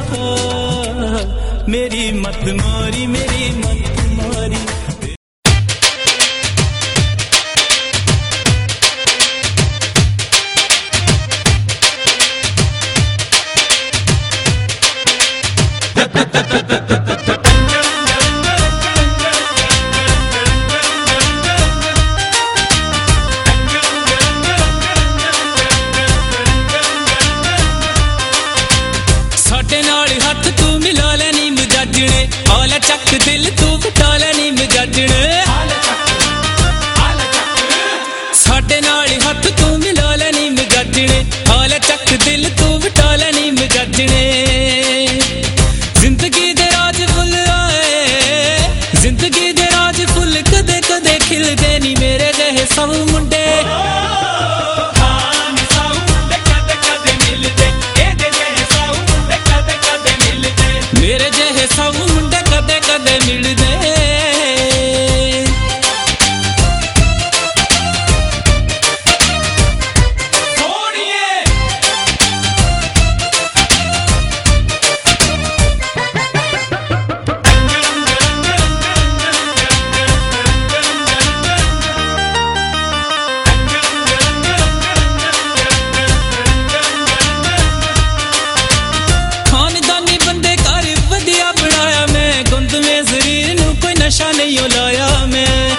मेरी मत मारी, मेरी मत मारी। आला चक दिल तू बटाला नी मजाजने, साडे नाल हथ तू मिला ला नी मजाजने, आला चक दिल तू बटाला नी मजाजने। जिंदगी दे राज फुल आए, जिंदगी दे राज फुल कदे कदे खिलदे नी मेरे जहे सब मुंडे। मेरे जहे सब मुंडे कदे कदे मिलदे। नशा नहीं लाया मैं,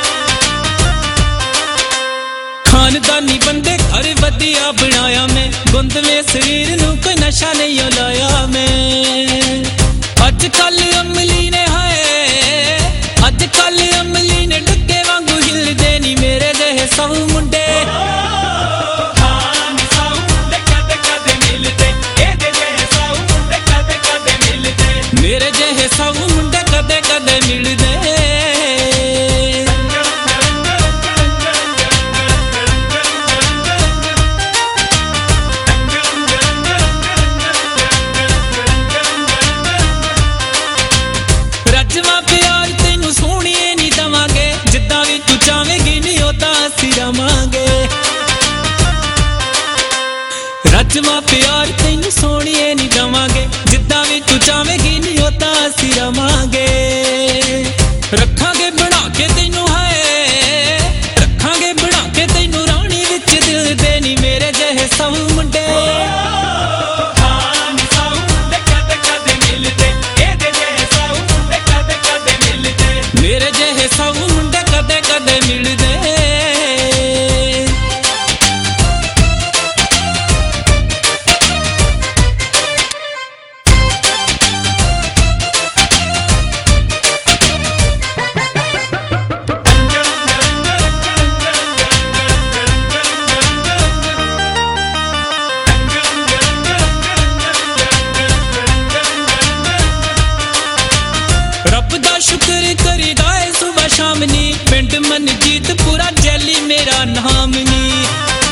खानदानी बंदे घर वधिया बनाया मैं, गुंद में शरीर नू कोई नशा नहीं लाया मैं। अज कल अमली ने हाय, अज कल अमली ने डुगे वांगू हिलदे नी मेरे जहे सब मुंडे। मेरे जहे सब मुंडे कदे कदे मिलदे। रजवा प्यार तेनू सोहणिए नी दवांगे, जिद्दां वी तू चाहेंगी नी ओदा असीं रवांगे। रजवा प्यार तेनू सोहणिए नी दवांगे, जिद्दां वी तू चाहेंगी नी ओदा असीं रवांगे। रखांगे बना के तेनू है, रखांगे बना के तेनू रानी विच दिल दे नी मेरे जहे सब मुंडे। मेरे जहे सब मुंडे कदे कदे मिलदे। रब दा शुक्र करीदा है सुबह शाम नी, पिंड मनजीत पूरा जैली मेरा नाम नी।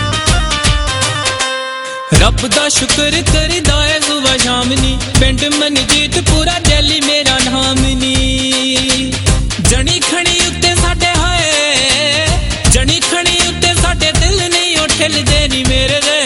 रब दा शुक्र करीदा है सुबह शाम नी, पिंड मनजीत पूरा जैली मेरा नाम नी। जनी खणी उत्ते साडे हाय, जनी खणी उत्ते साडे दिल नहीं उठल दे नी मेरे।